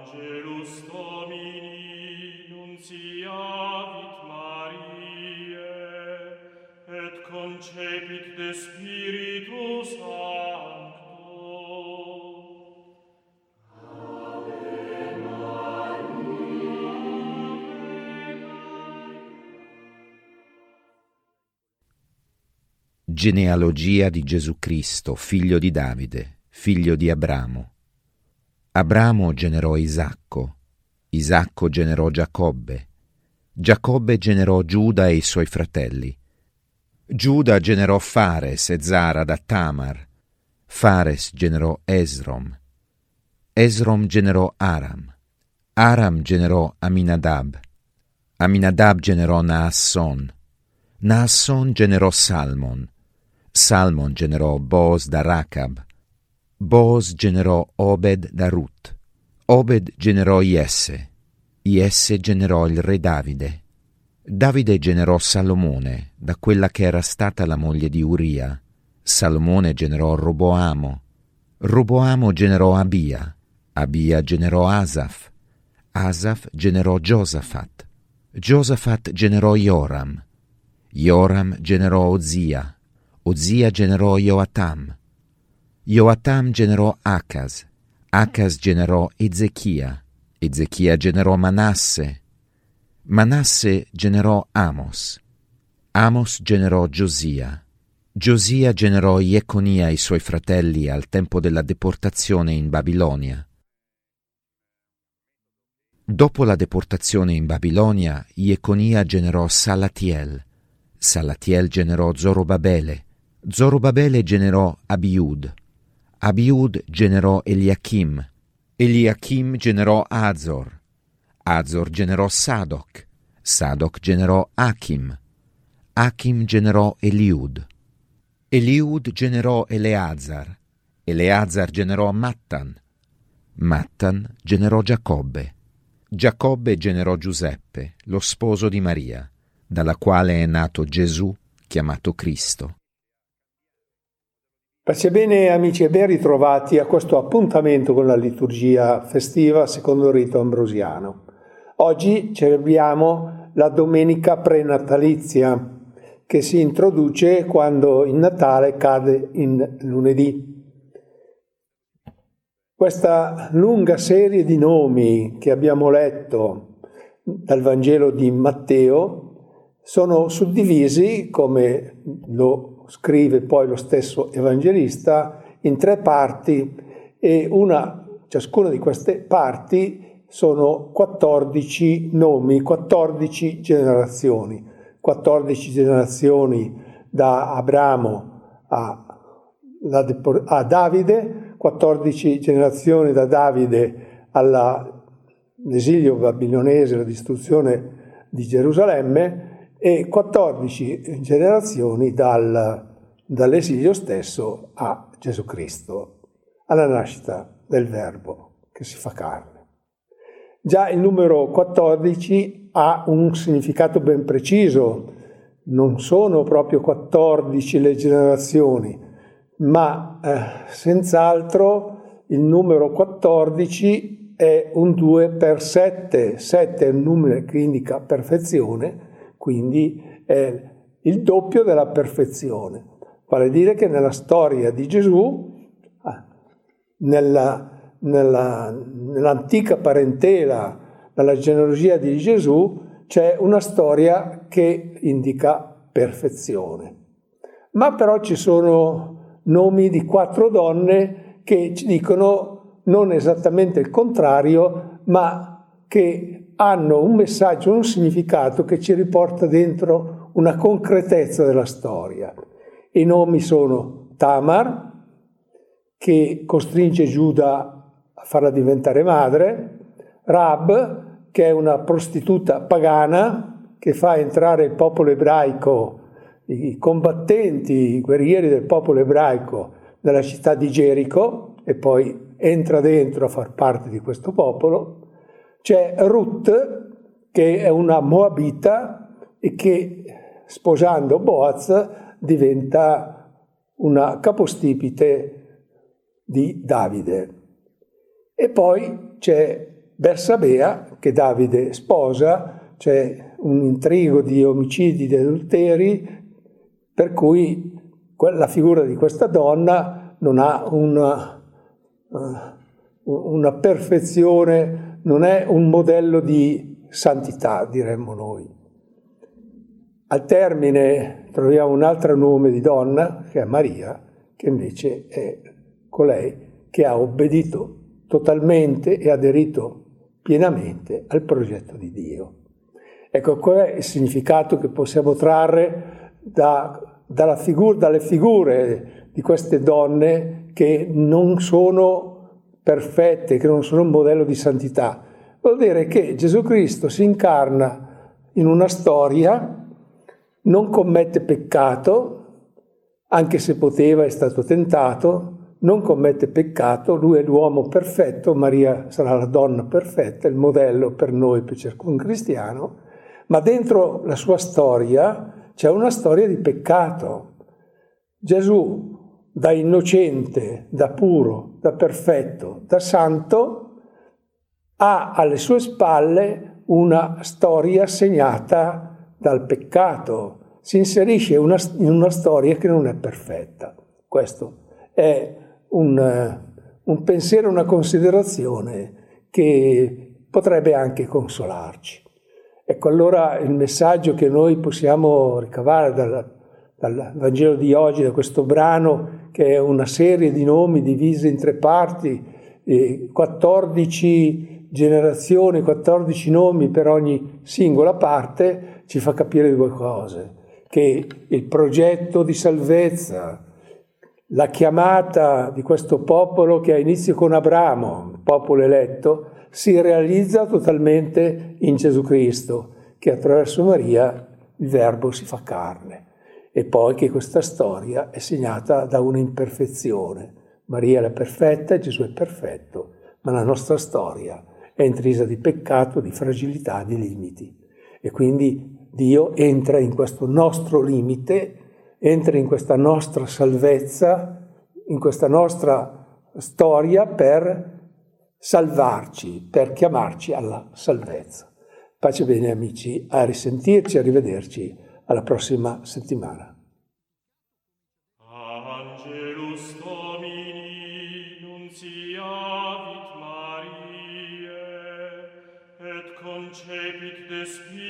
Angelus Domini nunciavit Mariae, et concepit de Spiritu Sancto. Ave Maria. Genealogia di Gesù Cristo, figlio di Davide, figlio di Abramo. Abramo generò Isacco, Isacco generò Giacobbe, Giacobbe generò Giuda e i suoi fratelli. Giuda generò Fares e Zara da Tamar, Fares generò Esrom, Esrom generò Aram, Aram generò Aminadab, Aminadab generò Naasson, Naasson generò Salmon, Salmon generò Boaz da Racab, Boaz generò Obed da Ruth, Obed generò Iesse, Iesse generò il re Davide, Davide generò Salomone da quella che era stata la moglie di Uria, Salomone generò Roboamo, Roboamo generò Abia, Abia generò Asaf, Asaf generò Giosafat, Giosafat generò Joram, Joram generò Ozia, Ozia generò Joatam, Joatam generò Acas, Acas generò Ezechia, Ezechia generò Manasse, Manasse generò Amos, Amos generò Giosia, Giosia generò Jeconia e i suoi fratelli al tempo della deportazione in Babilonia. Dopo la deportazione in Babilonia, Jeconia generò Salatiel, Salatiel generò Zorobabele, Zorobabele generò Abiud, Abiud generò Eliachim, Eliachim generò Azor, Azor generò Sadoc, Sadoc generò Achim, Achim generò Eliud, Eliud generò Eleazar, Eleazar generò Mattan, Mattan generò Giacobbe, Giacobbe generò Giuseppe, lo sposo di Maria, dalla quale è nato Gesù, chiamato Cristo. Pace bene amici e ben ritrovati a questo appuntamento con la liturgia festiva secondo il rito ambrosiano. Oggi celebriamo la domenica prenatalizia che si introduce quando il Natale cade in lunedì. Questa lunga serie di nomi che abbiamo letto dal Vangelo di Matteo sono suddivisi, come lo scrive poi lo stesso Evangelista, in 3 parti e ciascuna di queste parti sono 14 nomi, 14 generazioni. 14 generazioni da Abramo a Davide, 14 generazioni da Davide all'esilio babilonese, la distruzione di Gerusalemme, e 14 generazioni dall'esilio stesso a Gesù Cristo, alla nascita del Verbo che si fa carne. Già il numero 14 ha un significato ben preciso, non sono proprio 14 le generazioni, ma senz'altro il numero 14 è un 2 per 7, 7 è un numero che indica perfezione, quindi è il doppio della perfezione. Vale a dire che nella storia di Gesù, nell'antica parentela, nella genealogia di Gesù, c'è una storia che indica perfezione. Ma però ci sono nomi di 4 donne che ci dicono non esattamente il contrario, ma che hanno un messaggio, un significato che ci riporta dentro una concretezza della storia. I nomi sono Tamar, che costringe Giuda a farla diventare madre, Rab, che è una prostituta pagana, che fa entrare il popolo ebraico, i combattenti, i guerrieri del popolo ebraico, nella città di Gerico, e poi entra dentro a far parte di questo popolo. C'è Ruth, che è una moabita e che, sposando Boaz, diventa una capostipite di Davide. E poi c'è Bersabea, che Davide sposa, c'è un intrigo di omicidi, di adulteri, per cui la figura di questa donna non ha una perfezione, non è un modello di santità, diremmo noi. Al termine troviamo un altro nome di donna, che è Maria, che invece è colei che ha obbedito totalmente e aderito pienamente al progetto di Dio. Ecco, qual è il significato che possiamo trarre dalle figure di queste donne che non sono perfette, che non sono un modello di santità? Vuol dire che Gesù Cristo si incarna in una storia, non commette peccato, anche se poteva, è stato tentato, non commette peccato, lui è l'uomo perfetto, Maria sarà la donna perfetta, il modello per noi, per ciascun cristiano, ma dentro la sua storia c'è una storia di peccato. Gesù, da innocente, da puro, da perfetto, da santo, ha alle sue spalle una storia segnata dal peccato, si inserisce in una storia che non è perfetta. Questo è un pensiero, una considerazione che potrebbe anche consolarci. Ecco, allora il messaggio che noi possiamo ricavare dal Vangelo di oggi, da questo brano, che è una serie di nomi divisi in 3 parti, 14 generazioni, 14 nomi per ogni singola parte, ci fa capire 2 cose: che il progetto di salvezza, la chiamata di questo popolo che ha inizio con Abramo, il popolo eletto, si realizza totalmente in Gesù Cristo, che attraverso Maria il Verbo si fa carne. E poi che questa storia è segnata da una imperfezione. Maria è perfetta, Gesù è perfetto, ma la nostra storia è intrisa di peccato, di fragilità, di limiti. E quindi Dio entra in questo nostro limite, entra in questa nostra salvezza, in questa nostra storia per salvarci, per chiamarci alla salvezza. Pace e bene amici, a risentirci, a rivederci alla prossima settimana. Angelus Domini nunciavit Mariae et concepit de Spiritu